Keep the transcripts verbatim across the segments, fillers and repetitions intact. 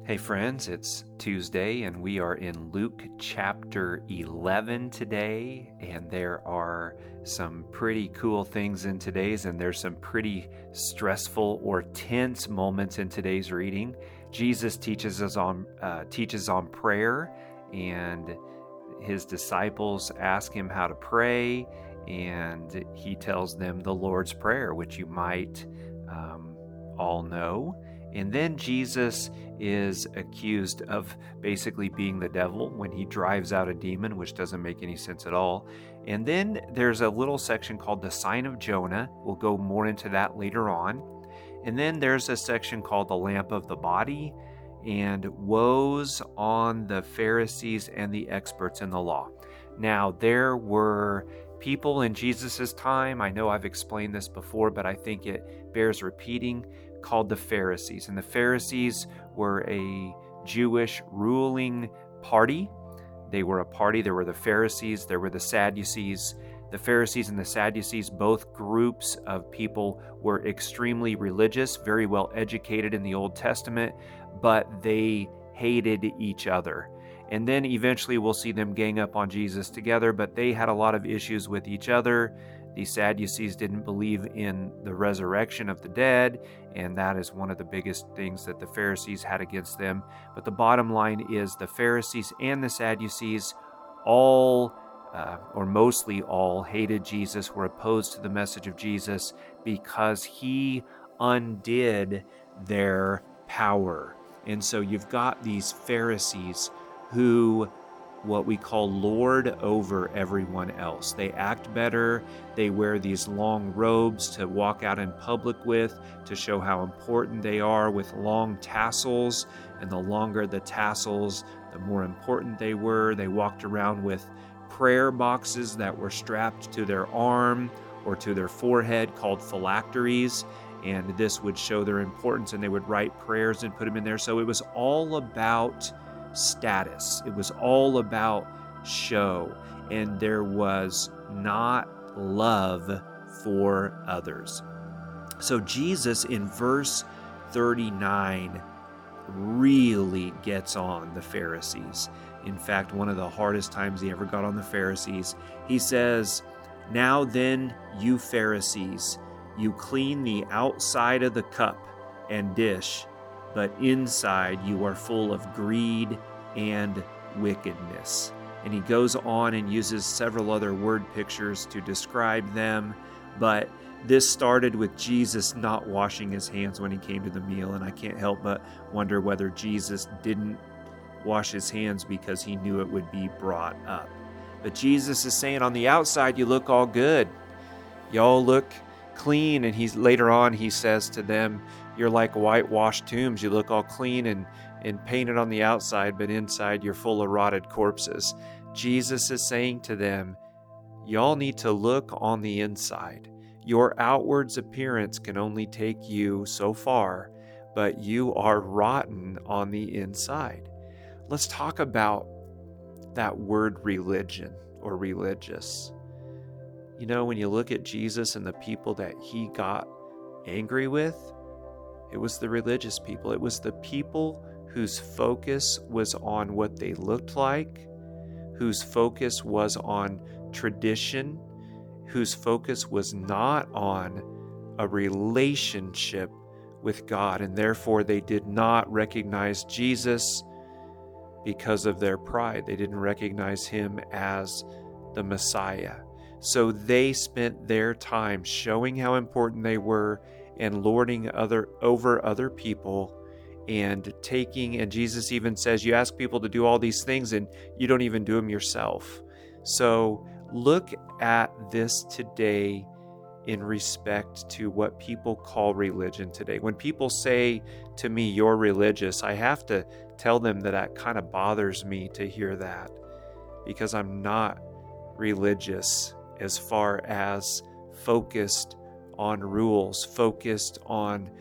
Hey friends, it's Tuesday and we are in Luke chapter eleven today, and there are some pretty cool things in today's, and there's some pretty stressful or tense moments in today's reading. Jesus teaches us on uh, teaches on prayer, and his disciples ask him how to pray, and he tells them the Lord's Prayer, which you might um, all know. And then Jesus is accused of basically being the devil when he drives out a demon, which doesn't make any sense at all. And then there's a little section called the Sign of Jonah. We'll go more into that later on. And then there's a section called the Lamp of the Body and woes on the Pharisees and the experts in the law. Now, there were people in Jesus's time, I know I've explained this before, but I think it bears repeating, called the Pharisees. And the Pharisees were a Jewish ruling party. They were a party. There were the Pharisees, there were the Sadducees. The Pharisees and the Sadducees, both groups of people, were extremely religious, very well educated in the Old Testament, but they hated each other. And then eventually we'll see them gang up on Jesus together, but they had a lot of issues with each other. The Sadducees didn't believe in the resurrection of the dead, and that is one of the biggest things that the Pharisees had against them. But the bottom line is the Pharisees and the Sadducees all, uh, or mostly all, hated Jesus, were opposed to the message of Jesus because he undid their power. And so you've got these Pharisees who what we call lord over everyone else. They act better. They wear these long robes to walk out in public with, to show how important they are, with long tassels. And the longer the tassels, the more important they were. They walked around with prayer boxes that were strapped to their arm or to their forehead called phylacteries. And this would show their importance, and they would write prayers and put them in there. So it was all about status. It was all about show, and there was not love for others. So Jesus in verse thirty-nine really gets on the Pharisees. In fact, one of the hardest times he ever got on the Pharisees, he says, "Now then, you Pharisees, you clean the outside of the cup and dish, but inside you are full of greed and wickedness." And he goes on and uses several other word pictures to describe them. But this started with Jesus not washing his hands when he came to the meal. And I can't help but wonder whether Jesus didn't wash his hands because he knew it would be brought up. But Jesus is saying, on the outside, you look all good. Y'all look clean. And he's later on, he says to them, you're like whitewashed tombs. You look all clean and, and painted on the outside, but inside you're full of rotted corpses. Jesus is saying to them, y'all need to look on the inside. Your outwards appearance can only take you so far, but you are rotten on the inside. Let's talk about that word religion or religious. You know, when you look at Jesus and the people that he got angry with, it was the religious people. It was the people whose focus was on what they looked like, whose focus was on tradition, whose focus was not on a relationship with God. And therefore, they did not recognize Jesus because of their pride. They didn't recognize him as the Messiah. So they spent their time showing how important they were and lording other over other people and taking, and Jesus even says, you ask people to do all these things and you don't even do them yourself. So look at this today in respect to what people call religion today. When people say to me, you're religious, I have to tell them that that kind of bothers me to hear that, because I'm not religious as far as focused on rules, focused on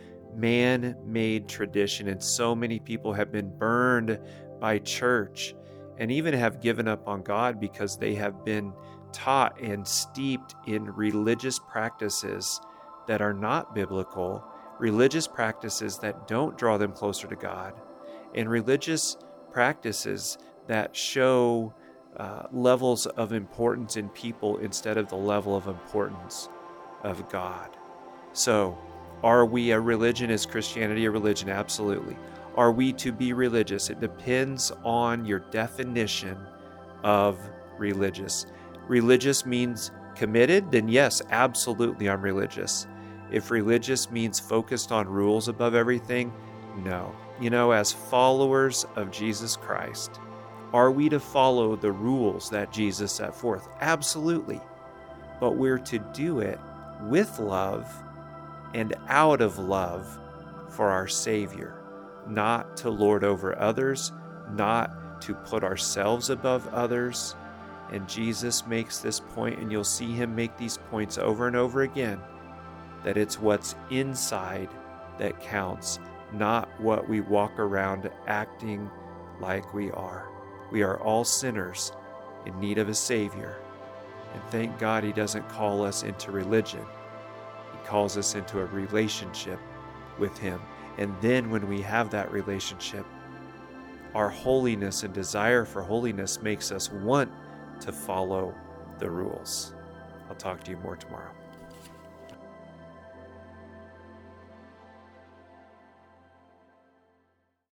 man-made tradition. And so many people have been burned by church and even have given up on God because they have been taught and steeped in religious practices that are not biblical, religious practices that don't draw them closer to God. and religious practices that show uh, levels of importance in people instead of the level of importance of God. So, are we a religion? Is Christianity a religion? Absolutely. Are we to be religious? It depends on your definition of religious. Religious means committed, then yes, absolutely I'm religious. If religious means focused on rules above everything, no. You know, as followers of Jesus Christ, are we to follow the rules that Jesus set forth? Absolutely. But we're to do it with love and out of love for our Savior, not to lord over others, not to put ourselves above others. And Jesus makes this point, and you'll see him make these points over and over again, that it's what's inside that counts, not what we walk around acting like we are. We are all sinners in need of a Savior. And thank God he doesn't call us into religion. He calls us into a relationship with him. And then when we have that relationship, our holiness and desire for holiness makes us want to follow the rules. I'll talk to you more tomorrow.